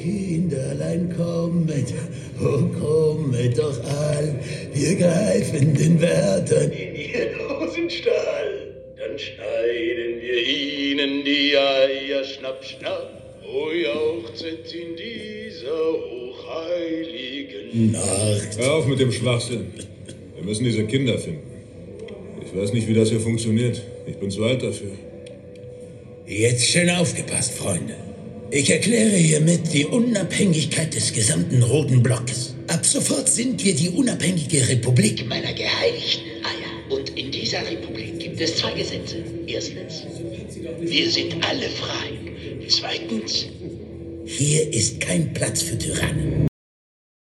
Kinderlein, kommet, oh kommet doch all, wir greifen den Wärtern in ihren Hosenstall. Dann schneiden wir ihnen die Eier, schnapp, schnapp, o jauchzet in dieser hochheiligen Nacht. Hör auf mit dem Schwachsinn. Wir müssen diese Kinder finden. Ich weiß nicht, wie das hier funktioniert. Ich bin zu alt dafür. Jetzt schön aufgepasst, Freunde. Ich erkläre hiermit die Unabhängigkeit des gesamten Roten Blockes. Ab sofort sind wir die unabhängige Republik meiner geheiligten Eier. Und in dieser Republik gibt es 2 Gesetze. Erstens, wir sind alle frei. Zweitens, hier ist kein Platz für Tyrannen.